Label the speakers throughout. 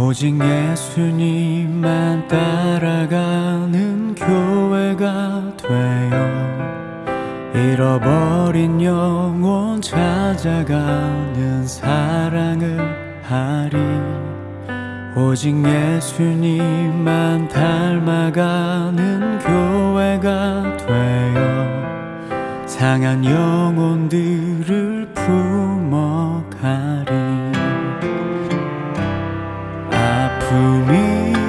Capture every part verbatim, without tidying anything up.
Speaker 1: 오직 예수님만 따라가는 교회가 되어 잃어버린 영혼 찾아가는 사랑을 하리. 오직 예수님만 닮아가는 교회가 되어 상한 영혼들을 품어가리. 아픔이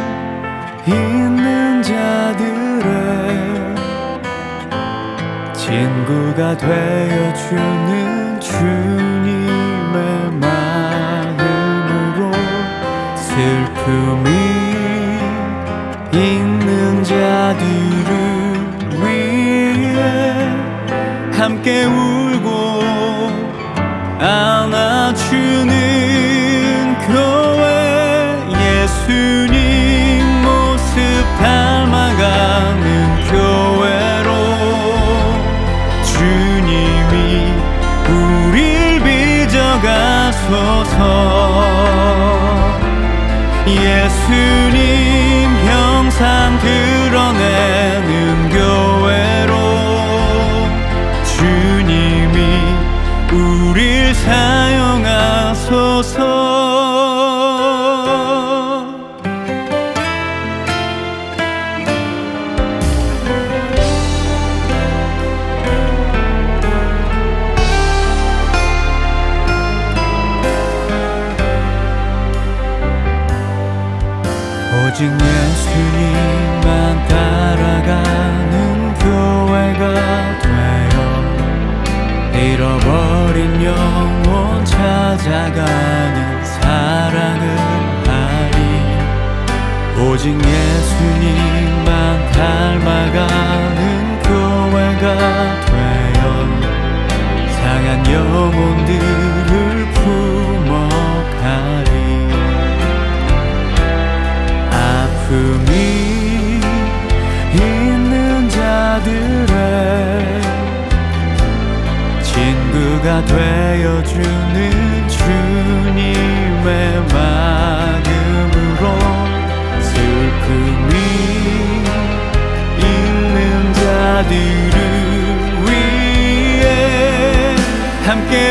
Speaker 1: 있는 자들의 친구가 되어주는 주님의 마음으로 슬픔이 있는 자들을 위해 함께 울고 안아주는 교회. 예수님 모습 닮아가는 교회로 주님이 우릴 빚어가소서. 예수님 형상 드러내는 교회로 주님이 우릴 사용하소서. 오직 예수님만 따라가는 교회가 되어 잃어버린 영혼 찾아가는 사랑을 하리. 오직 예수님만 닮아가는 교회가 되어 상한 영혼들을 품어가리. 아픔이 있는 자들의 친구가 되어주는 주님의 마음으로 슬픔이 있는 자들을 위해 함께